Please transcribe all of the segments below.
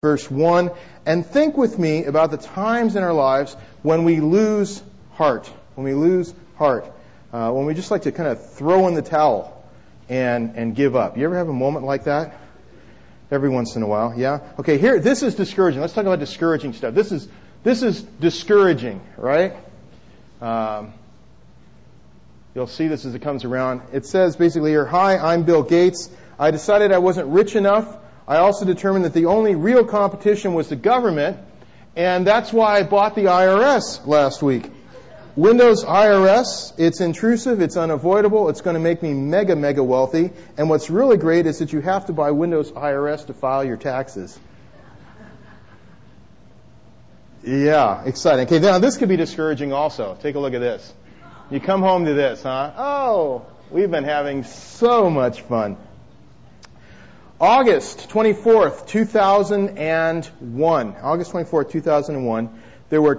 verse 1. And think with me about the times in our lives when we lose heart. When we lose heart. When we just like to kind of throw in the towel and give up. You ever have a moment like that? Every once in a while, yeah? Okay, here, this is discouraging. Let's talk about discouraging stuff. This is discouraging, right? You'll see this as it comes around. It says basically here, "Hi, I'm Bill Gates. I decided I wasn't rich enough. I also determined that the only real competition was the government, and that's why I bought the IRS last week. Windows IRS, it's intrusive, it's unavoidable, it's going to make me mega wealthy, and what's really great is that you have to buy Windows IRS to file your taxes." Yeah, exciting. Okay, now this could be discouraging also. Take a look at this. You come home to this, huh? Oh, we've been having so much fun. August 24th, 2001. August 24th, 2001. There were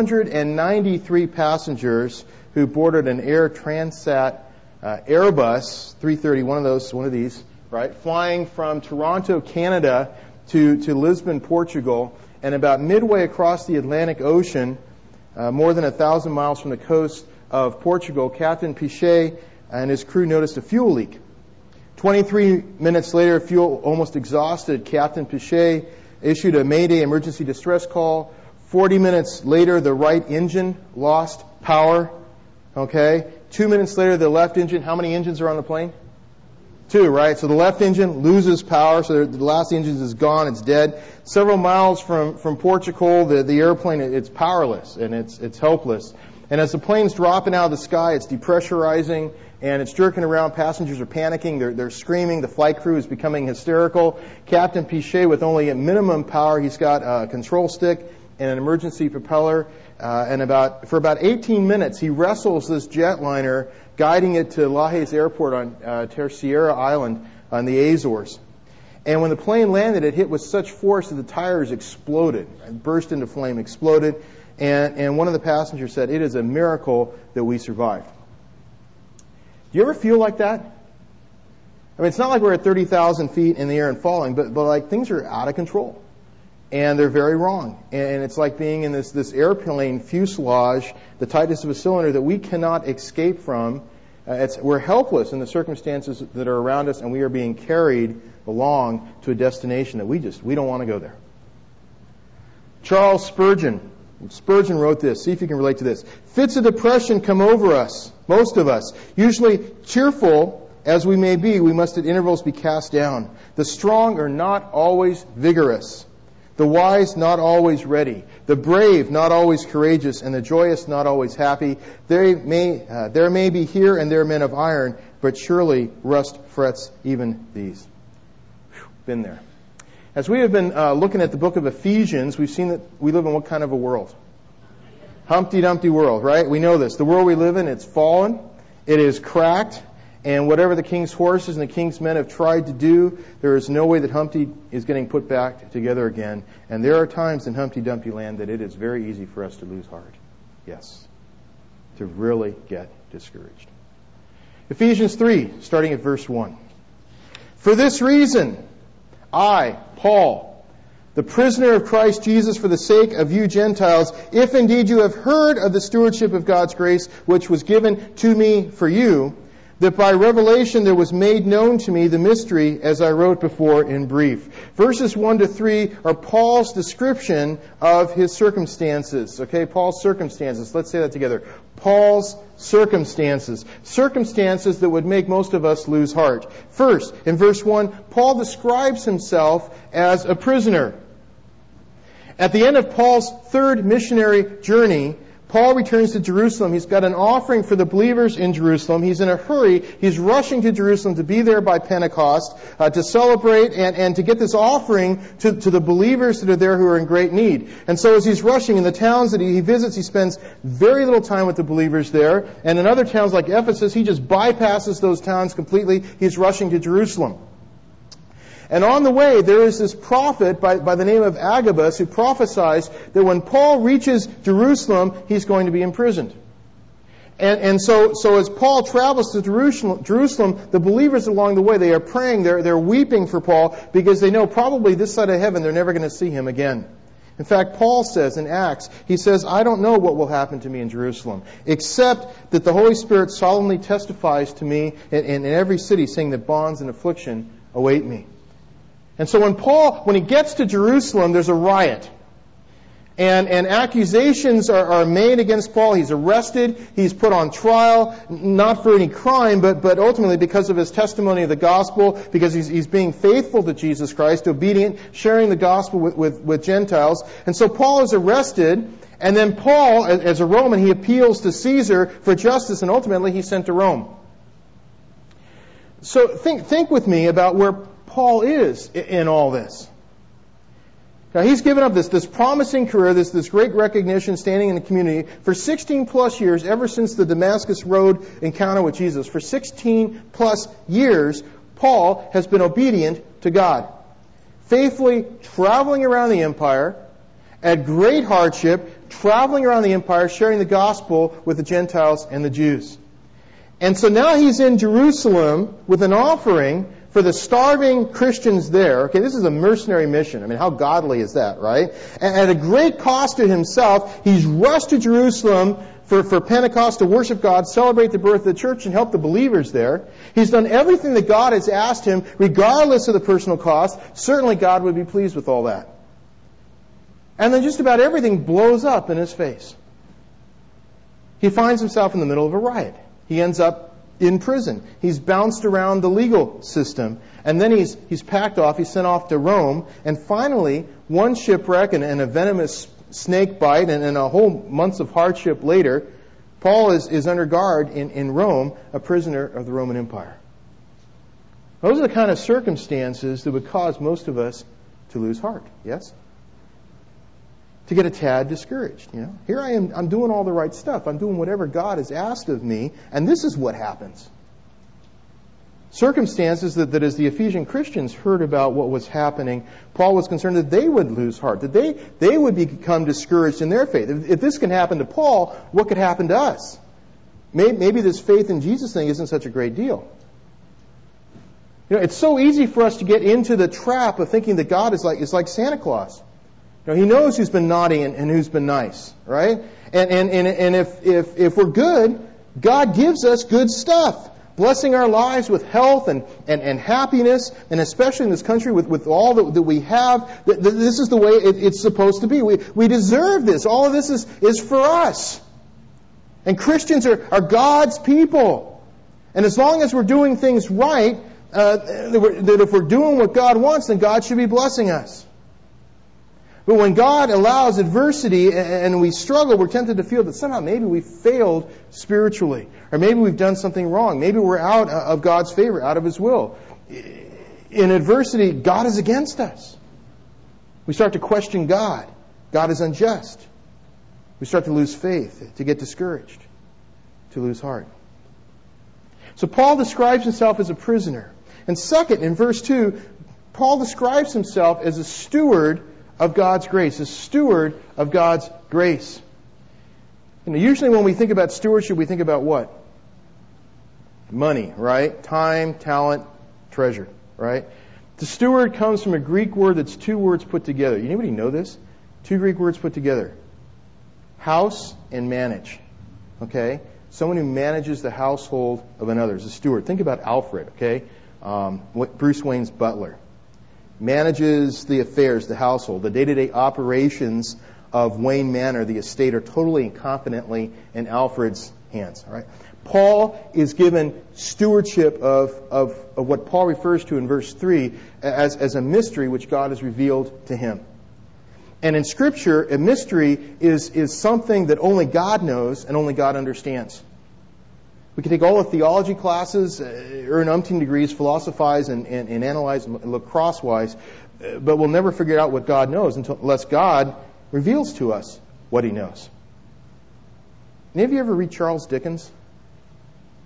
293 passengers who boarded an Air Transat Airbus 330, one of these, right, flying from Toronto, Canada to Lisbon, Portugal, and about midway across the Atlantic Ocean, more than 1,000 miles from the coast of Portugal, Captain Pichet and his crew noticed a fuel leak. 23 minutes later, fuel almost exhausted. Captain Pichet issued a Mayday emergency distress call. 40 minutes later, the right engine lost power. Okay? 2 minutes later, the left engine. How many engines are on the plane? 2, right? So the left engine loses power. So the last engine is gone. It's dead. Several miles from Portugal, the airplane, it's powerless and it's helpless. And as the plane's dropping out of the sky, it's depressurizing and it's jerking around. Passengers are panicking. They're screaming. The flight crew is becoming hysterical. Captain Pichet, with only a minimum power, he's got a control stick and an emergency propeller. And for about 18 minutes, he wrestles this jetliner, guiding it to Lajes Airport on Terceira Island on the Azores. And when the plane landed, it hit with such force that the tires exploded, burst into flame, exploded. And one of the passengers said, "It is a miracle that we survived." Do you ever feel like that? I mean, it's not like we're at 30,000 feet in the air and falling, but like things are out of control. And they're very wrong. And it's like being in this airplane fuselage, the tightness of a cylinder that we cannot escape from. We're helpless in the circumstances that are around us, and we are being carried along to a destination that we don't want to go there. Charles Spurgeon wrote this. See if you can relate to this. "Fits of depression come over us, most of us. Usually cheerful as we may be, we must at intervals be cast down. The strong are not always vigorous. The wise not always ready. The brave not always courageous. And the joyous not always happy. There may be here and there men of iron, but surely rust frets even these." Been there. As we have been looking at the book of Ephesians, we've seen that we live in what kind of a world? Humpty Dumpty world, right? We know this. The world we live in, it's fallen, it is cracked, and whatever the king's horses and the king's men have tried to do, there is no way that Humpty is getting put back together again. And there are times in Humpty Dumpty land that it is very easy for us to lose heart. Yes. To really get discouraged. Ephesians 3, starting at verse 1. "For this reason, I, Paul, the prisoner of Christ Jesus for the sake of you Gentiles, if indeed you have heard of the stewardship of God's grace, which was given to me for you, that by revelation there was made known to me the mystery, as I wrote before in brief." Verses 1 to 3 are Paul's description of his circumstances. Okay, Paul's circumstances. Let's say that together. Paul's circumstances. Circumstances that would make most of us lose heart. First, in verse 1, Paul describes himself as a prisoner. At the end of Paul's third missionary journey, Paul returns to Jerusalem. He's got an offering for the believers in Jerusalem. He's in a hurry. He's rushing to Jerusalem to be there by Pentecost, to celebrate and to get this offering to the believers that are there who are in great need. And so as he's rushing in the towns that he visits, he spends very little time with the believers there. And in other towns like Ephesus, he just bypasses those towns completely. He's rushing to Jerusalem. And on the way, there is this prophet by the name of Agabus who prophesies that when Paul reaches Jerusalem, he's going to be imprisoned. And so as Paul travels to Jerusalem, the believers along the way, they are praying, they're weeping for Paul because they know probably this side of heaven they're never going to see him again. In fact, Paul says in Acts, he says, I don't know what will happen to me in Jerusalem, except that the Holy Spirit solemnly testifies to me in every city, saying that bonds and affliction await me. And so when he gets to Jerusalem, there's a riot. And accusations are made against Paul. He's arrested. He's put on trial, not for any crime, but ultimately because of his testimony of the gospel, because he's being faithful to Jesus Christ, obedient, sharing the gospel with Gentiles. And so Paul is arrested, and then Paul, as a Roman, he appeals to Caesar for justice, and ultimately he's sent to Rome. So think with me about where Paul is in all this. Now, he's given up this promising career, this great recognition, standing in the community for 16 plus years, ever since the Damascus Road encounter with Jesus. For 16 plus years, Paul has been obedient to God, faithfully traveling around the empire, at great hardship, traveling around the empire, sharing the gospel with the Gentiles and the Jews. And so now he's in Jerusalem with an offering for the starving Christians there. Okay, this is a mercenary mission. I mean, how godly is that, right? And at a great cost to himself, he's rushed to Jerusalem for Pentecost to worship God, celebrate the birth of the church, and help the believers there. He's done everything that God has asked him, regardless of the personal cost. Certainly God would be pleased with all that. And then just about everything blows up in his face. He finds himself in the middle of a riot. He ends up in prison. He's bounced around the legal system. And then he's packed off. He's sent off to Rome. And finally, one shipwreck and a venomous snake bite and a whole months of hardship later, Paul is under guard in Rome, a prisoner of the Roman Empire. Those are the kind of circumstances that would cause most of us to lose heart. Yes? To get a tad discouraged. Here I am, I'm doing all the right stuff. I'm doing whatever God has asked of me, and this is what happens. Circumstances that as the Ephesian Christians heard about what was happening, Paul was concerned that they would lose heart, that they would become discouraged in their faith. If this can happen to Paul, what could happen to us? Maybe this faith in Jesus thing isn't such a great deal. It's so easy for us to get into the trap of thinking that God is like Santa Claus. He knows who's been naughty and who's been nice, right? And if we're good, God gives us good stuff, blessing our lives with health and happiness, and especially in this country with all that we have. This is the way it's supposed to be. We deserve this. All of this is for us. And Christians are God's people. And as long as we're doing things right, that if we're doing what God wants, then God should be blessing us. But when God allows adversity and we struggle, we're tempted to feel that somehow maybe we failed spiritually. Or maybe we've done something wrong. Maybe we're out of God's favor, out of His will. In adversity, God is against us. We start to question God. God is unjust. We start to lose faith, to get discouraged, to lose heart. So Paul describes himself as a prisoner. And second, in verse 2, Paul describes himself as a steward of God's grace, a steward of God's grace. Usually when we think about stewardship, we think about what? Money, right? Time, talent, treasure, right? The steward comes from a Greek word that's two words put together. Anybody know this? Two Greek words put together. House and manage. Okay? Someone who manages the household of another is a steward. Think about Alfred, okay? Bruce Wayne's butler. Manages the affairs, the household, the day-to-day operations of Wayne Manor, the estate, are totally and competently in Alfred's hands. All right? Paul is given stewardship of what Paul refers to in verse 3 as a mystery which God has revealed to him. And in Scripture, a mystery is something that only God knows and only God understands. We can take all the theology classes, earn umpteen degrees, philosophize and analyze and look crosswise, but we'll never figure out what God knows unless God reveals to us what He knows. Any of you ever read Charles Dickens?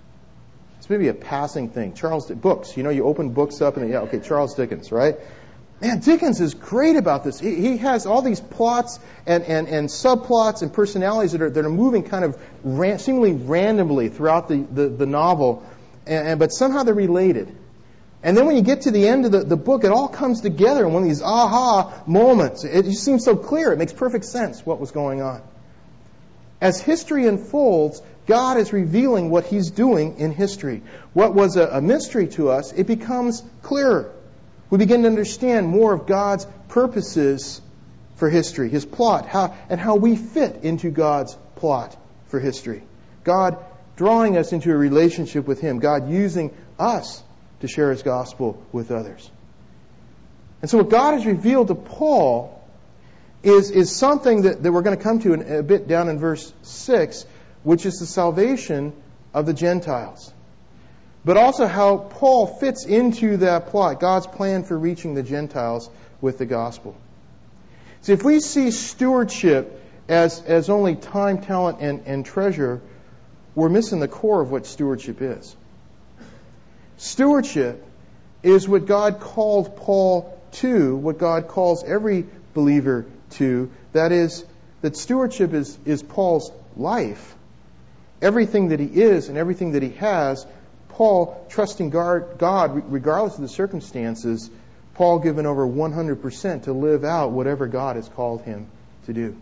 It's maybe a passing thing. Books. You open books up and Charles Dickens, right? Man, Dickens is great about this. He has all these plots and subplots and personalities that are moving kind of seemingly randomly throughout the novel, but somehow they're related. And then when you get to the end of the book, it all comes together in one of these aha moments. It just seems so clear. It makes perfect sense what was going on. As history unfolds, God is revealing what He's doing in history. What was a mystery to us, it becomes clearer. We begin to understand more of God's purposes for history, His plot, how we fit into God's plot for history. God drawing us into a relationship with Him. God using us to share His gospel with others. And so what God has revealed to Paul is something that we're going to come to a bit down in verse 6, which is the salvation of the Gentiles. But also how Paul fits into that plot, God's plan for reaching the Gentiles with the gospel. See, if we see stewardship as only time, talent, and treasure, we're missing the core of what stewardship is. Stewardship is what God called Paul to, what God calls every believer to. That is, that stewardship is Paul's life. Everything that he is and everything that he has, Paul trusting God regardless of the circumstances, Paul given over 100% to live out whatever God has called him to do.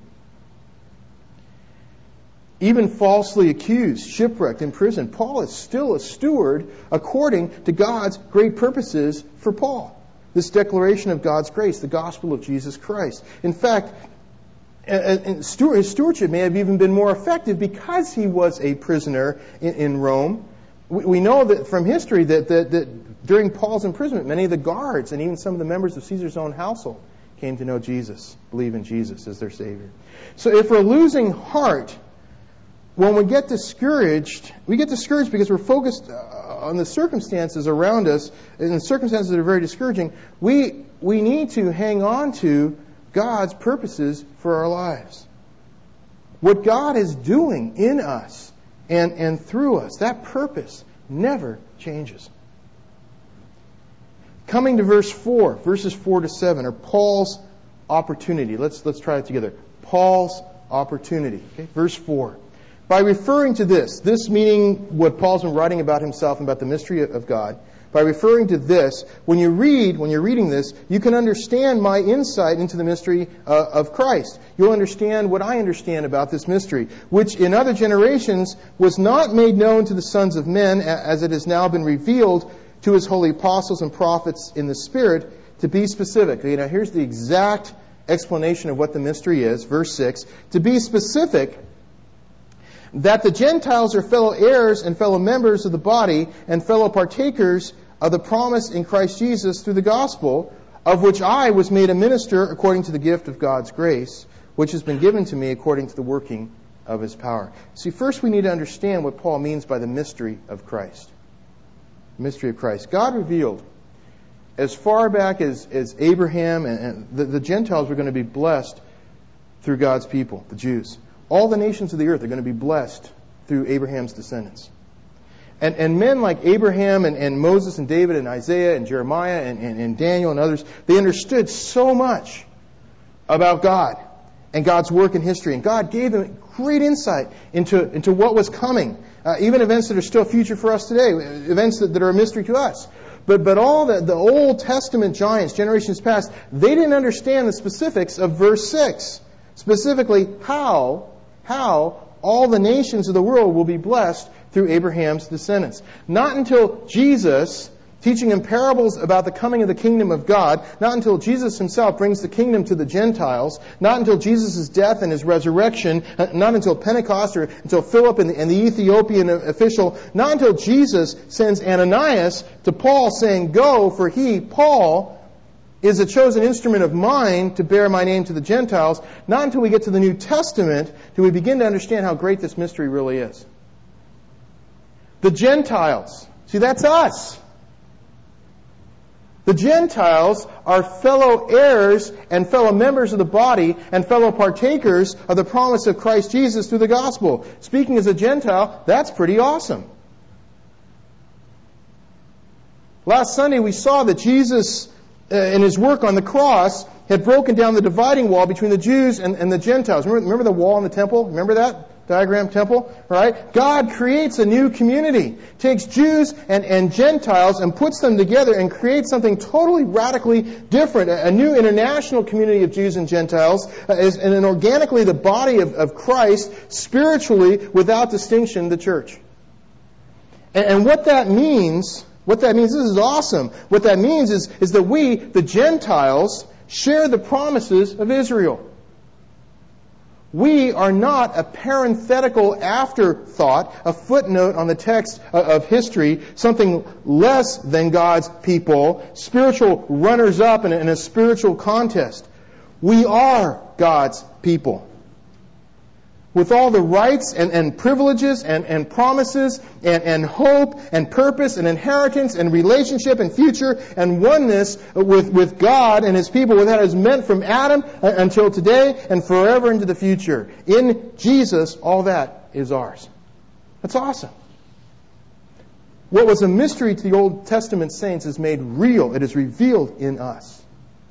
Even falsely accused, shipwrecked, imprisoned, Paul is still a steward according to God's great purposes for Paul. This declaration of God's grace, the gospel of Jesus Christ. In fact, his stewardship may have even been more effective because he was a prisoner in Rome. We know that from history that during Paul's imprisonment, many of the guards and even some of the members of Caesar's own household came to know Jesus, believe in Jesus as their Savior. So if we're losing heart, when we get discouraged because we're focused on the circumstances around us, and the circumstances that are very discouraging. We need to hang on to God's purposes for our lives. What God is doing in us and through us, that purpose never changes. Coming to verses 4 to 7 are Paul's opportunity. Let's try it together. Paul's opportunity. Okay? Verse 4. By referring to this meaning what Paul's been writing about himself and about the mystery of God, by referring to this, when you're reading this, you can understand my insight into the mystery of Christ. You'll understand what I understand about this mystery, which in other generations was not made known to the sons of men, as it has now been revealed to His holy apostles and prophets in the Spirit. To be specific, now here's the exact explanation of what the mystery is. Verse 6, to be specific, that the Gentiles are fellow heirs and fellow members of the body and fellow partakers of the promise in Christ Jesus through the gospel, of which I was made a minister according to the gift of God's grace, which has been given to me according to the working of His power. See, first we need to understand what Paul means by the mystery of Christ. The mystery of Christ. God revealed as far back as Abraham and the Gentiles were going to be blessed through God's people, the Jews. All the nations of the earth are going to be blessed through Abraham's descendants. And men like Abraham and Moses and David and Isaiah and Jeremiah and Daniel and others, they understood so much about God and God's work in history. And God gave them great insight into what was coming. Even events that are still future for us today. Events that are a mystery to us. But all the Old Testament giants, generations past, they didn't understand the specifics of verse 6. Specifically, how all the nations of the world will be blessed through Abraham's descendants. Not until Jesus, teaching in parables about the coming of the kingdom of God, not until Jesus Himself brings the kingdom to the Gentiles, not until Jesus' death and His resurrection, not until Pentecost or until Philip and the Ethiopian official, not until Jesus sends Ananias to Paul saying, "Go, for he, Paul, is a chosen instrument of mine to bear my name to the Gentiles." Not until we get to the New Testament do we begin to understand how great this mystery really is. The Gentiles. See, that's us. The Gentiles are fellow heirs and fellow members of the body and fellow partakers of the promise of Christ Jesus through the gospel. Speaking as a Gentile, that's pretty awesome. Last Sunday we saw that Jesus in his work on the cross, had broken down the dividing wall between the Jews and the Gentiles. Remember the wall in the temple? Remember that diagram temple? Right? God creates a new community, takes Jews and Gentiles and puts them together and creates something totally radically different, a new international community of Jews and Gentiles, and organically the body of Christ, spiritually, without distinction, the church. And what that means, this is awesome. What that means is that we, the Gentiles, share the promises of Israel. We are not a parenthetical afterthought, a footnote on the text of history, something less than God's people, spiritual runners-up in a spiritual contest. We are God's people. With all the rights and privileges and promises and hope and purpose and inheritance and relationship and future and oneness with God and His people, that is meant from Adam until today and forever into the future. In Jesus, all that is ours. That's awesome. What was a mystery to the Old Testament saints is made real. It is revealed in us.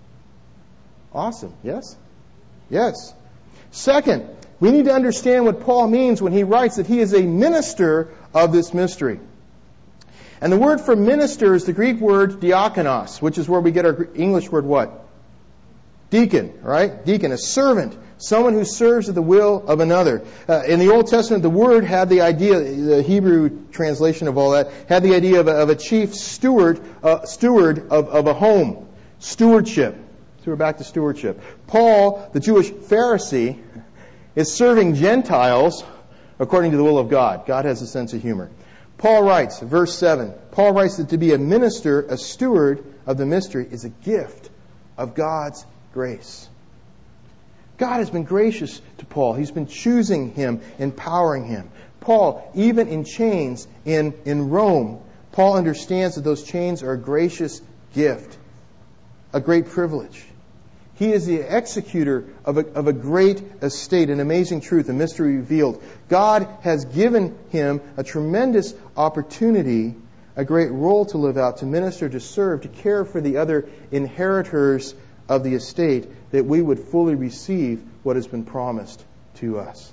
Awesome. Yes? Yes. Second, we need to understand what Paul means when he writes that he is a minister of this mystery. And the word for minister is the Greek word diakonos, which is where we get our English word what? Deacon, right? Deacon, a servant, someone who serves at the will of another. In the Old Testament, the word had the idea, the Hebrew translation of all that, had the idea of a chief steward of a home. Stewardship. So we're back to stewardship. Paul, the Jewish Pharisee, is serving Gentiles according to the will of God. God has a sense of humor. Paul writes, verse 7, Paul writes that to be a minister, a steward of the mystery, is a gift of God's grace. God has been gracious to Paul. He's been choosing him, empowering him. Paul, even in chains in Rome, Paul understands that those chains are a gracious gift, a great privilege. He is the executor of a great estate, an amazing truth, a mystery revealed. God has given him a tremendous opportunity, a great role to live out, to minister, to serve, to care for the other inheritors of the estate, that we would fully receive what has been promised to us.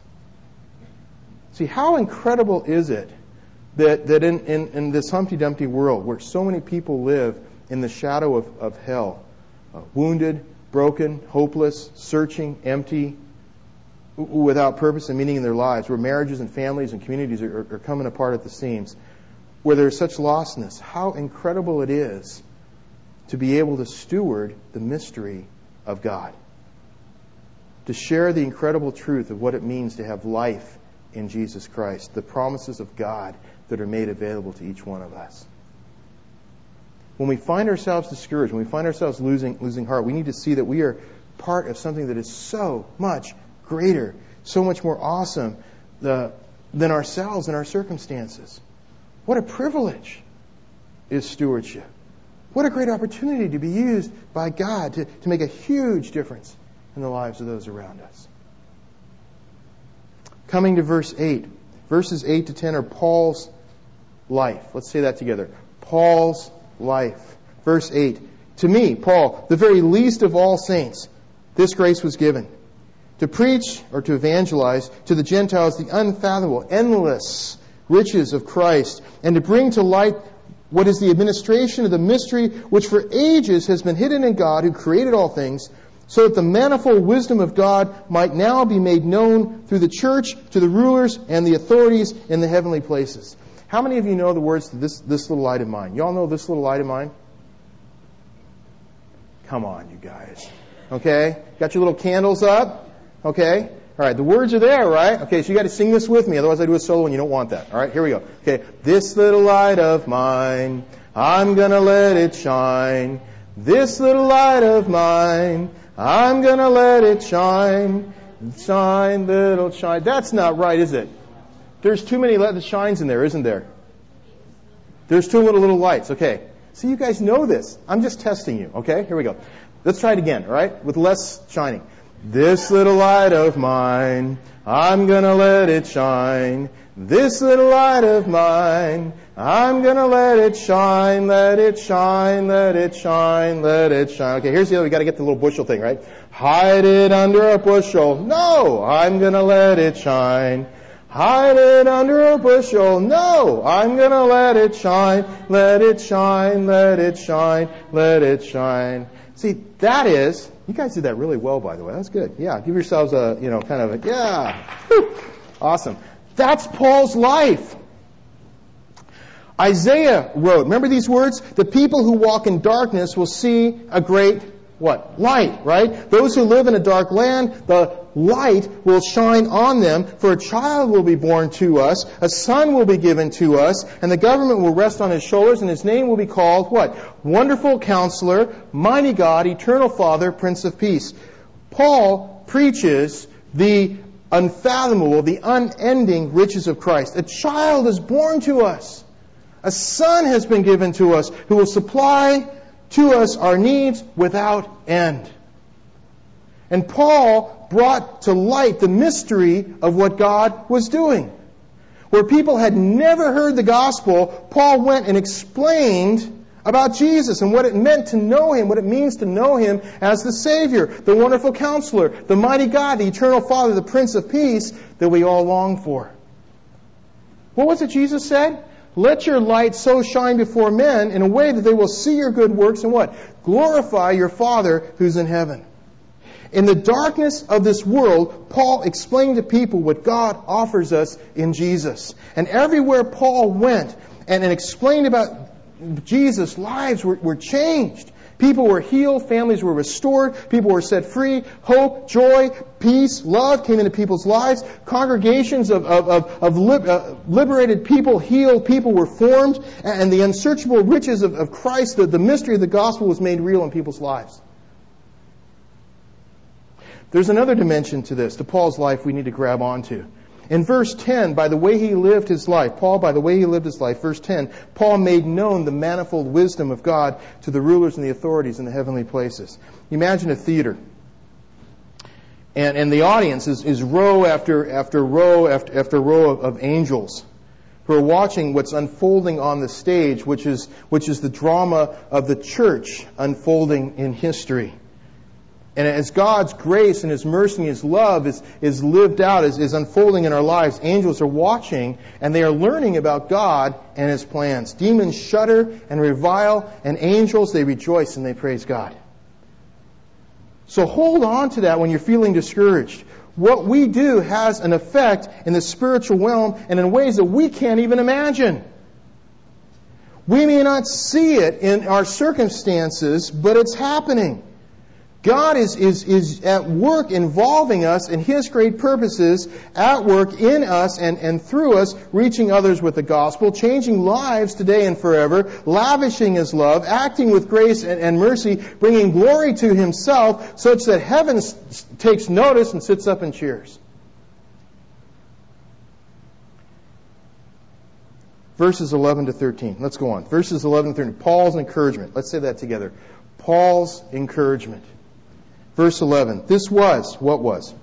See, how incredible is it that in this Humpty Dumpty world, where so many people live in the shadow of hell, wounded, broken, hopeless, searching, empty, without purpose and meaning in their lives, where marriages and families and communities are coming apart at the seams, where there's such lostness, how incredible it is to be able to steward the mystery of God. To share the incredible truth of what it means to have life in Jesus Christ, the promises of God that are made available to each one of us. When we find ourselves discouraged, when we find ourselves losing heart, we need to see that we are part of something that is so much greater, so much more awesome than ourselves and our circumstances. What a privilege is stewardship. What a great opportunity to be used by God to make a huge difference in the lives of those around us. Coming to verse 8. Verses 8 to 10 are Paul's life. Let's say that together. Paul's life. Verse 8. To me, Paul, the very least of all saints, this grace was given, to preach or to evangelize to the Gentiles the unfathomable, endless riches of Christ, and to bring to light what is the administration of the mystery which for ages has been hidden in God who created all things, so that the manifold wisdom of God might now be made known through the church to the rulers and the authorities in the heavenly places. How many of you know the words to this little light of mine? Y'all know this little light of mine? Come on, you guys. Okay? Got your little candles up? Okay? All right, the words are there, right? Okay, so you got to sing this with me, otherwise I do a solo and you don't want that. All right, here we go. Okay, this little light of mine, I'm gonna let it shine. This little light of mine, I'm gonna let it shine. Shine, little shine. That's not right, is it? There's too many let it shines in there, isn't there? There's too little lights. Okay, so you guys know this. I'm just testing you. Okay, here we go. Let's try it again, all right? With less shining. This little light of mine, I'm gonna let it shine. This little light of mine, I'm gonna let it shine, let it shine, let it shine, let it shine. Okay, here's the other, we gotta get the little bushel thing, right? Hide it under a bushel. No, I'm gonna let it shine. Hide it under a bushel. No, I'm gonna let it shine, let it shine, let it shine, let it shine. See, that is, you guys did that really well, by the way. That's good. Yeah, give yourselves a, kind of a, yeah. Whew. Awesome. That's Paul's life. Isaiah wrote, remember these words? The people who walk in darkness will see a great, what? Light, right? Those who live in a dark land, the light will shine on them, for a child will be born to us, a son will be given to us, and the government will rest on his shoulders, and his name will be called, what? Wonderful Counselor, Mighty God, Eternal Father, Prince of Peace. Paul preaches the unfathomable, the unending riches of Christ. A child is born to us. A son has been given to us who will supply to us our needs without end. And Paul brought to light the mystery of what God was doing. Where people had never heard the gospel, Paul went and explained about Jesus and what it meant to know Him, what it means to know Him as the Savior, the wonderful Counselor, the mighty God, the eternal Father, the Prince of Peace that we all long for. What was it Jesus said? Let your light so shine before men in a way that they will see your good works and what? Glorify your Father who's in heaven. In the darkness of this world, Paul explained to people what God offers us in Jesus. And everywhere Paul went and explained about Jesus, lives were changed. People were healed, families were restored, people were set free, hope, joy, peace, love came into people's lives, congregations of liberated people, healed people were formed, and the unsearchable riches of Christ, the mystery of the gospel was made real in people's lives. There's another dimension to this, to Paul's life we need to grab onto. In verse 10, by the way he lived his life, verse 10, Paul made known the manifold wisdom of God to the rulers and the authorities in the heavenly places. Imagine a theater. And the audience is row after row after row of angels who are watching what's unfolding on the stage, which is the drama of the church unfolding in history. And as God's grace and His mercy and His love is lived out, is unfolding in our lives, angels are watching and they are learning about God and His plans. Demons shudder and revile, and angels, they rejoice and they praise God. So hold on to that when you're feeling discouraged. What we do has an effect in the spiritual realm and in ways that we can't even imagine. We may not see it in our circumstances, but it's happening. God is at work involving us in His great purposes, at work in us and through us, reaching others with the gospel, changing lives today and forever, lavishing His love, acting with grace and mercy, bringing glory to Himself, such that heaven takes notice and sits up and cheers. Verses 11 to 13. Let's go on. Verses 11 to 13. Paul's encouragement. Let's say that together. Paul's encouragement. Verse 11. This was, what was?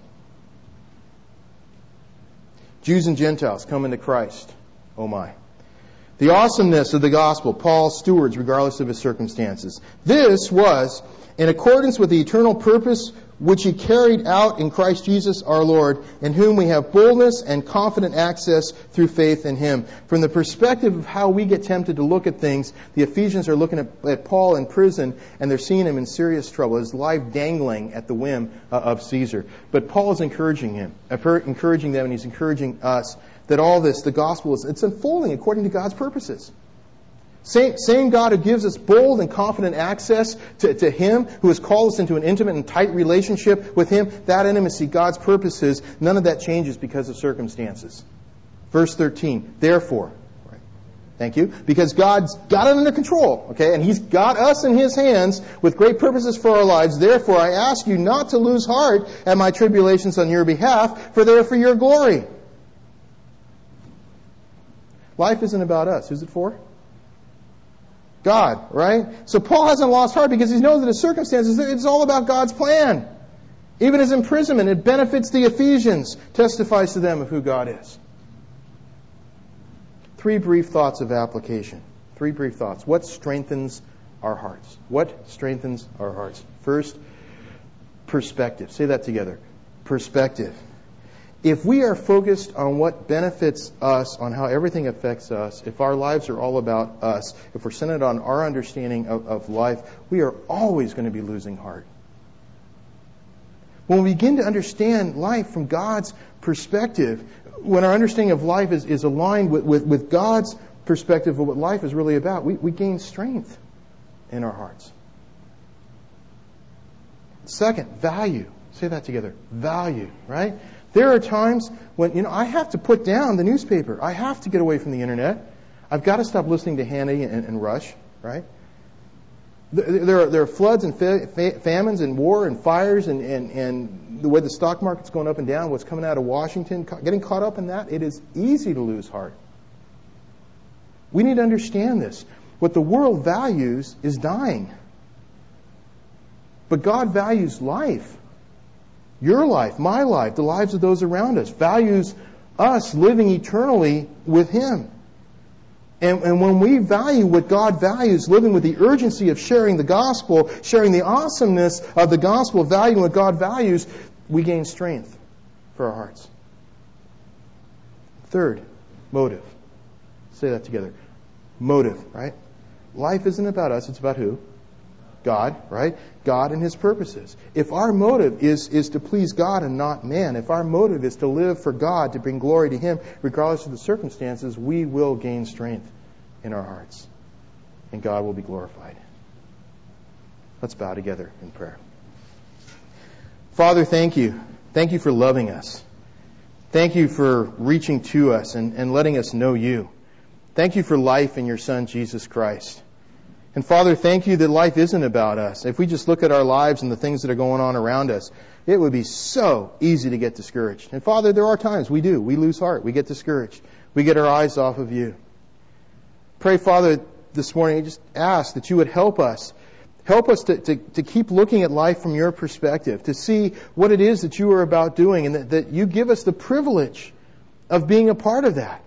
Jews and Gentiles coming to Christ. Oh my. The awesomeness of the gospel, Paul's stewards regardless of his circumstances. This was in accordance with the eternal purpose which He carried out in Christ Jesus our Lord, in whom we have boldness and confident access through faith in Him. From the perspective of how we get tempted to look at things, the Ephesians are looking at Paul in prison, and they're seeing him in serious trouble, his life dangling at the whim of Caesar. But Paul is encouraging them, and he's encouraging us that all this, the gospel, it's unfolding according to God's purposes. Same God who gives us bold and confident access to Him, who has called us into an intimate and tight relationship with Him, that intimacy, God's purposes, none of that changes because of circumstances. Verse 13, therefore, right, thank you, because God's got it under control, okay, and He's got us in His hands with great purposes for our lives. Therefore, I ask you not to lose heart at my tribulations on your behalf, for they are for your glory. Life isn't about us. Who's it for? God, right? So Paul hasn't lost heart because he knows that his circumstances, it's all about God's plan. Even his imprisonment, it benefits the Ephesians, testifies to them of who God is. 3 brief thoughts of application. 3 brief thoughts. What strengthens our hearts? What strengthens our hearts? First, perspective. Say that together. Perspective. If we are focused on what benefits us, on how everything affects us, if our lives are all about us, if we're centered on our understanding of life, we are always going to be losing heart. When we begin to understand life from God's perspective, when our understanding of life is aligned with God's perspective of what life is really about, we gain strength in our hearts. Second, value. Say that together. Value, right? There are times when, I have to put down the newspaper. I have to get away from the internet. I've got to stop listening to Hannity and Rush, right? There are floods and famines and war and fires and the way the stock market's going up and down, what's coming out of Washington, getting caught up in that, it is easy to lose heart. We need to understand this. What the world values is dying. But God values life. Your life, my life, the lives of those around us. Values us living eternally with Him. And when we value what God values, living with the urgency of sharing the gospel, sharing the awesomeness of the gospel, valuing what God values, we gain strength for our hearts. Third, motive. Say that together. Motive, right? Life isn't about us, it's about who? God, right? God and His purposes. If our motive is to please God and not man, if our motive is to live for God, to bring glory to Him, regardless of the circumstances, we will gain strength in our hearts. And God will be glorified. Let's bow together in prayer. Father, thank you. Thank you for loving us. Thank you for reaching to us and letting us know you. Thank you for life in your Son, Jesus Christ. And Father, thank you that life isn't about us. If we just look at our lives and the things that are going on around us, it would be so easy to get discouraged. And Father, there are times we do. We lose heart. We get discouraged. We get our eyes off of you. Pray, Father, this morning, I just ask that you would help us. Help us to keep looking at life from your perspective, to see what it is that you are about doing, and that you give us the privilege of being a part of that.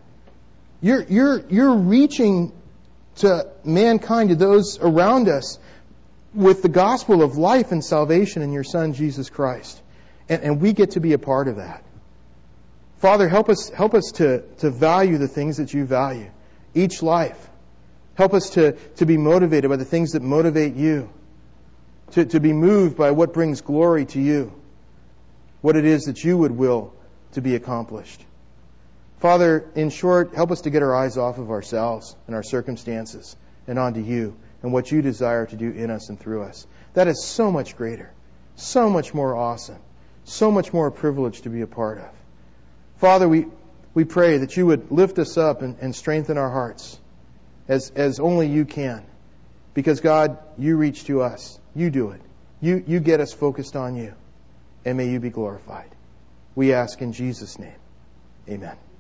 You're reaching to mankind, to those around us, with the gospel of life and salvation in your Son, Jesus Christ. And we get to be a part of that. Father, help us to value the things that you value. Each life. Help us to be motivated by the things that motivate you. To be moved by what brings glory to you. What it is that you would will to be accomplished. Father, in short, help us to get our eyes off of ourselves and our circumstances and onto you and what you desire to do in us and through us. That is so much greater, so much more awesome, so much more privilege to be a part of. Father, we pray that you would lift us up and strengthen our hearts as only you can. Because God, you reach to us. You do it. You get us focused on you. And may you be glorified. We ask in Jesus' name. Amen.